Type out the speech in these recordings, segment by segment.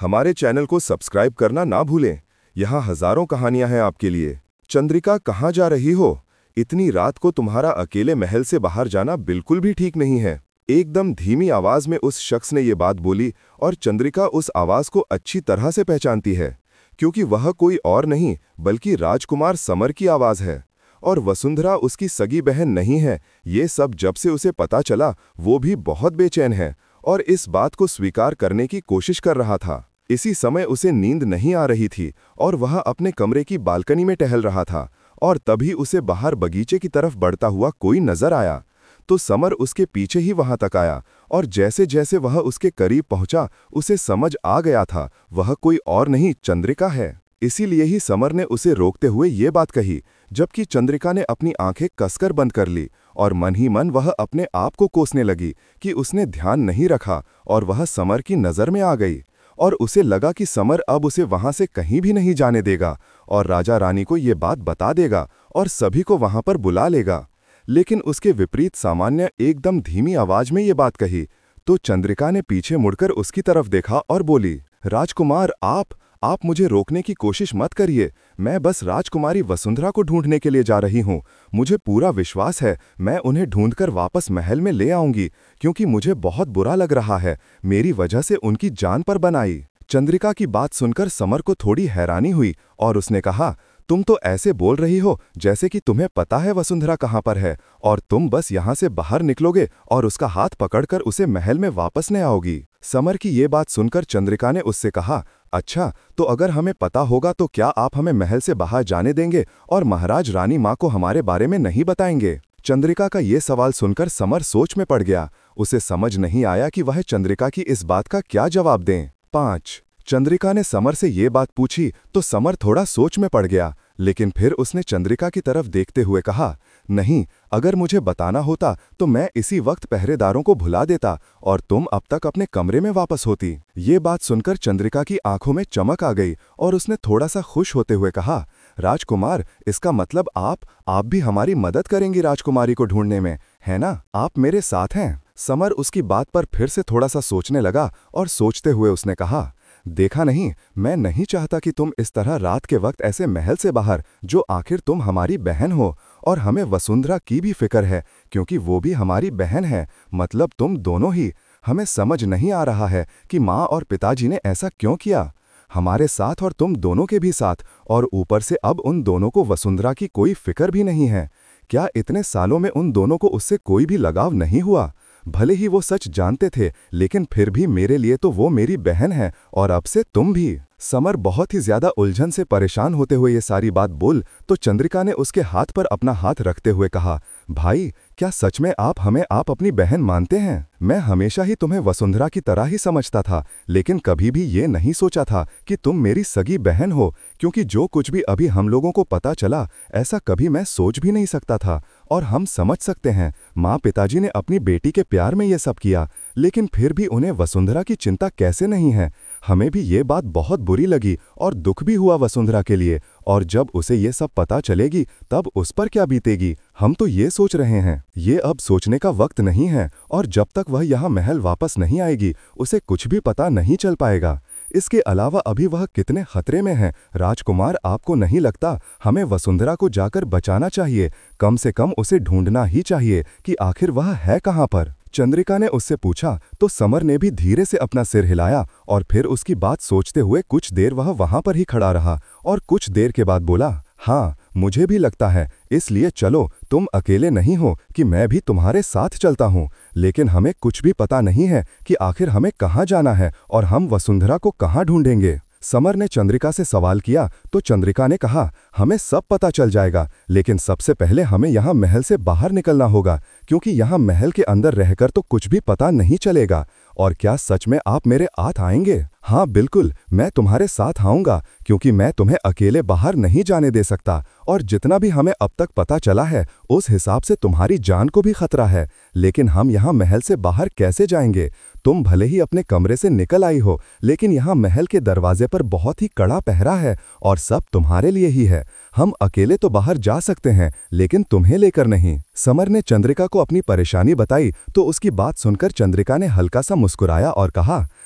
हमारे चैनल को सब्सक्राइब करना ना भूलें। यहाँ हजारों कहानियां हैं आपके लिए। चंद्रिका, कहाँ जा रही हो? इतनी रात को तुम्हारा अकेले महल से बाहर जाना बिल्कुल भी ठीक नहीं है। एकदम धीमी आवाज में उस शख्स ने ये बात बोली और चंद्रिका उस आवाज को अच्छी तरह से पहचानती है, क्योंकि वह कोई और नहीं बल्कि राजकुमार समर की आवाज है। और वसुंधरा उसकी सगी बहन नहीं है। ये सब जब से उसे पता चला वो भी बहुत बेचैन है और इस बात को स्वीकार करने की कोशिश कर रहा था। इसी समय उसे नींद नहीं आ रही थी और वह अपने कमरे की बालकनी में टहल रहा था और तभी उसे बाहर बगीचे की तरफ बढ़ता हुआ कोई नजर आया। तो समर उसके पीछे ही वहां तक आया और जैसे जैसे वह उसके करीब पहुंचा उसे समझ आ गया था वह कोई और नहीं, चंद्रिका है। इसीलिए ही समर ने उसे रोकते हुए ये बात कही, जबकि चंद्रिका ने अपनी आंखें कसकर बंद कर ली और मन ही मन वह अपने आप को कोसने लगी कि उसने ध्यान नहीं रखा और वह समर की नज़र में आ गई। और उसे लगा कि समर अब उसे वहां से कहीं भी नहीं जाने देगा और राजा रानी को ये बात बता देगा और सभी को वहां पर बुला लेगा। लेकिन उसके विपरीत सामान्य एकदम धीमी आवाज में ये बात कही तो चंद्रिका ने पीछे मुड़कर उसकी तरफ देखा और बोली, राजकुमार, आप मुझे रोकने की कोशिश मत करिए। मैं बस राजकुमारी वसुंधरा को ढूंढने के लिए जा रही हूँ। मुझे पूरा विश्वास है मैं उन्हें ढूंढकर वापस महल में ले आऊंगी, क्योंकि मुझे बहुत बुरा लग रहा है मेरी वजह से उनकी जान पर बन आई। चंद्रिका की बात सुनकर समर को थोड़ी हैरानी हुई और उसने कहा, तुम तो ऐसे बोल रही हो जैसे कि तुम्हें पता है वसुंधरा कहाँ पर है और तुम बस यहाँ से बाहर निकलोगे और उसका हाथ पकड़कर उसे महल में वापस ले आओगी। समर की ये बात सुनकर चंद्रिका ने उससे कहा, अच्छा, तो अगर हमें पता होगा तो क्या आप हमें महल से बाहर जाने देंगे और महाराज रानी माँ को हमारे बारे में नहीं बताएंगे? चंद्रिका का ये सवाल सुनकर समर सोच में पड़ गया। उसे समझ नहीं आया कि वह चंद्रिका की इस बात का क्या जवाब दें। 5 चंद्रिका ने समर से ये बात पूछी तो समर थोड़ा सोच में पड़ गया, लेकिन फिर उसने चंद्रिका की तरफ देखते हुए कहा, नहीं, अगर मुझे बताना होता तो मैं इसी वक्त पहरेदारों को भुला देता और तुम अब तक अपने कमरे में वापस होती। ये बात सुनकर चंद्रिका की आंखों में चमक आ गई और उसने थोड़ा सा खुश होते हुए कहा, राजकुमार, इसका मतलब आप भी हमारी मदद करेंगी राजकुमारी को ढूंढने में, है ना? आप मेरे साथ हैं। समर उसकी बात पर फिर से थोड़ा सा सोचने लगा और सोचते हुए उसने कहा, देखा नहीं, मैं नहीं चाहता कि तुम इस तरह रात के वक्त ऐसे महल से बाहर, जो आखिर तुम हमारी बहन हो और हमें वसुंधरा की भी फिक्र है क्योंकि वो भी हमारी बहन है, मतलब तुम दोनों ही। हमें समझ नहीं आ रहा है कि माँ और पिताजी ने ऐसा क्यों किया, हमारे साथ और तुम दोनों के भी साथ, और ऊपर से अब उन दोनों को वसुंधरा की कोई फिक्र भी नहीं है। क्या इतने सालों में उन दोनों को उससे कोई भी लगाव नहीं हुआ? भले ही वो सच जानते थे, लेकिन फिर भी मेरे लिए तो वो मेरी बहन है और अब से तुम भी। समर बहुत ही ज्यादा उलझन से परेशान होते हुए ये सारी बात बोल तो चंद्रिका ने उसके हाथ पर अपना हाथ रखते हुए कहा, भाई, क्या सच में आप अपनी बहन मानते हैं? मैं हमेशा ही तुम्हें वसुंधरा की तरह ही समझता था, लेकिन कभी भी ये नहीं सोचा था कि तुम मेरी सगी बहन हो, क्योंकि जो कुछ भी अभी हम लोगों को पता चला ऐसा कभी मैं सोच भी नहीं सकता था। और हम समझ सकते हैं माँ पिताजी ने अपनी बेटी के प्यार में ये सब किया, लेकिन फिर भी उन्हें वसुंधरा की चिंता कैसे नहीं है? हमें भी ये बात बहुत बुरी लगी और दुख भी हुआ वसुंधरा के लिए, और जब उसे ये सब पता चलेगी तब उस पर क्या बीतेगी? हम तो ये सोच रहे हैं, ये अब सोचने का वक्त नहीं है और जब तक वह यहाँ महल वापस नहीं आएगी उसे कुछ भी पता नहीं चल पाएगा। इसके अलावा अभी वह कितने खतरे में है। राजकुमार, आपको नहीं लगता हमें वसुंधरा को जाकर बचाना चाहिए? कम से कम उसे ढूंढना ही चाहिए कि आखिर वह है कहाँ पर। चंद्रिका ने उससे पूछा तो समर ने भी धीरे से अपना सिर हिलाया और फिर उसकी बात सोचते हुए कुछ देर वह वहां पर ही खड़ा रहा और कुछ देर के बाद बोला, हाँ, मुझे भी लगता है, इसलिए चलो, तुम अकेले नहीं हो कि मैं भी तुम्हारे साथ चलता हूँ। लेकिन हमें कुछ भी पता नहीं है कि आखिर हमें कहाँ जाना है और हम वसुंधरा को कहाँ ढूंढेंगे। समर ने चंद्रिका से सवाल किया तो चंद्रिका ने कहा, हमें सब पता चल जाएगा, लेकिन सबसे पहले हमें यहाँ महल से बाहर निकलना होगा, क्योंकि यहाँ महल के अंदर रहकर तो कुछ भी पता नहीं चलेगा। और क्या सच में आप मेरे साथ आएंगे? हाँ बिल्कुल, मैं तुम्हारे साथ आऊँगा, क्योंकि मैं तुम्हें अकेले बाहर नहीं जाने दे सकता और जितना भी हमें अब तक पता चला है उस हिसाब से तुम्हारी जान को भी खतरा है। लेकिन हम यहाँ महल से बाहर कैसे जाएंगे? तुम भले ही अपने कमरे से निकल आई हो, लेकिन यहाँ महल के दरवाजे पर बहुत ही कड़ा पहरा है और सब तुम्हारे लिए ही है। हम अकेले तो बाहर जा सकते हैं, लेकिन तुम्हें लेकर नहीं। समर ने चंद्रिका को अपनी परेशानी बताई तो उसकी बात सुनकर चंद्रिका ने हल्का सा मुस्कुराया और कहा,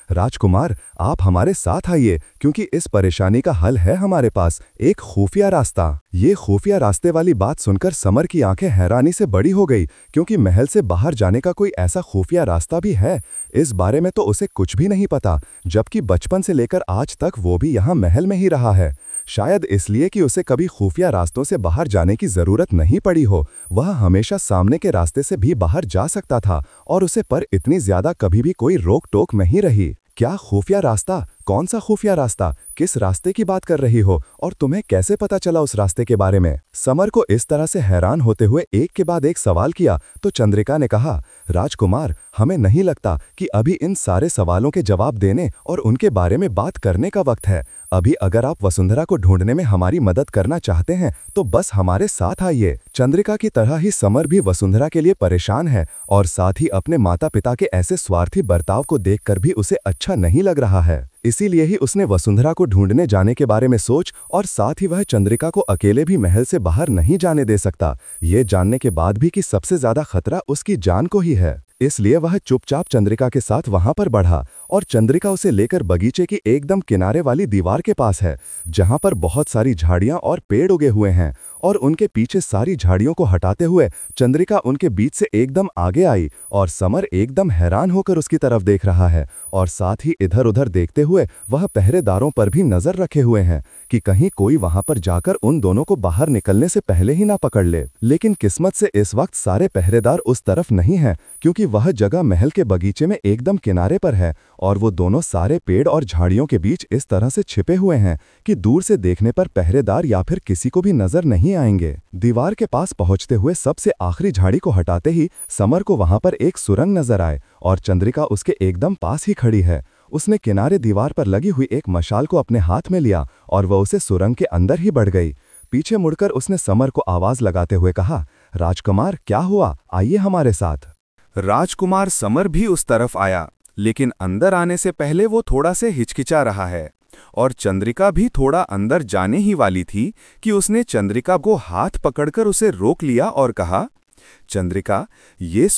राजकुमार, आप हमारे साथ आइए, क्योंकि इस परेशानी का हल है हमारे पास, एक खुफिया रास्ता। ये खुफिया रास्ते वाली बात सुनकर समर की आंखें हैरानी से बड़ी हो गई, क्योंकि महल से बाहर जाने का कोई ऐसा खुफिया रास्ता भी है, इस बारे में तो उसे कुछ भी नहीं पता, जबकि बचपन से लेकर आज तक वो भी यहाँ महल में ही रहा है। शायद इसलिए कि उसे कभी खुफिया रास्तों से बाहर जाने की जरूरत नहीं पड़ी हो, वह हमेशा सामने के रास्ते से भी बाहर जा सकता था और उसे पर इतनी ज्यादा कभी भी कोई रोक टोक नहीं रही। क्या खुफिया रास्ता? कौन सा खुफिया रास्ता? किस रास्ते की बात कर रही हो और तुम्हें कैसे पता चला उस रास्ते के बारे में? समर को इस तरह से हैरान होते हुए एक के बाद एक सवाल किया तो चंद्रिका ने कहा, राजकुमार, हमें नहीं लगता कि अभी इन सारे सवालों के जवाब देने और उनके बारे में बात करने का वक्त है। अभी अगर आप वसुंधरा को ढूंढने में हमारी मदद करना चाहते हैं तो बस हमारे साथ आइए। चंद्रिका की तरह ही समर भी वसुंधरा के लिए परेशान है और साथ ही अपने माता पिता के ऐसे स्वार्थी बर्ताव को देखकर भी उसे अच्छा नहीं लग रहा है। इसीलिए ही उसने वसुंधरा को ढूंढने जाने के बारे में सोच और साथ ही वह चंद्रिका को अकेले भी महल से बाहर नहीं जाने दे सकता, ये जानने के बाद भी कि सबसे ज्यादा खतरा उसकी जान को ही है। इसलिए वह चुपचाप चंद्रिका के साथ वहां पर बढ़ा और चंद्रिका उसे लेकर बगीचे की एकदम किनारे वाली दीवार के पास है, जहां पर बहुत सारी झाड़ियां और पेड़ उगे हुए हैं, और उनके पीछे सारी झाड़ियों को हटाते हुए चंद्रिका उनके बीच से एकदम आगे आई और समर एकदम हैरान होकर उसकी तरफ देख रहा है और साथ ही इधर उधर देखते हुए वह पहरेदारों पर भी नजर रखे हुए हैं कि कहीं कोई वहां पर जाकर उन दोनों को बाहर निकलने से पहले ही ना पकड़ ले। लेकिन किस्मत से इस वक्त सारे पहरेदार उस तरफ नहीं हैं, क्योंकि वह जगह महल के बगीचे में एकदम किनारे पर है और वो दोनों सारे पेड़ और झाड़ियों के बीच इस तरह से छिपे हुए हैं कि दूर से देखने पर पहरेदार या फिर किसी को भी नजर नहीं आएंगे। दीवार के पास पहुंचते हुए सबसे आखिरी झाड़ी को हटाते ही समर को वहां पर एक सुरंग नजर आए और चंद्रिका उसके एकदम पास ही खड़ी है। उसने किनारे दीवार पर लगी हुई एक मशाल को अपने हाथ में लिया और वह उसे सुरंग के अंदर ही बढ़ गई। पीछे मुड़कर उसने समर को आवाज लगाते हुए कहा, राजकुमार, क्या हुआ? आइए हमारे साथ। राजकुमार समर भी उस तरफ आया, लेकिन अंदर आने से पहले वो थोड़ा से हिचकिचा रहा है और चंद्रिका भी थोड़ा अंदर जाने ही वाली थी कि उसने चंद्रिका को हाथ पकड़कर उसे रोक लिया और कहा, चंद्रिका, ये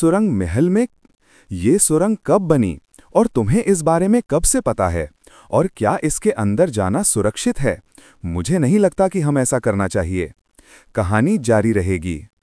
सुरंग कब बनी और तुम्हें इस बारे में कब से पता है, और क्या इसके अंदर जाना सुरक्षित है? मुझे नहीं लगता कि हम ऐसा करना चाहिए। कहानी जारी रहेगी।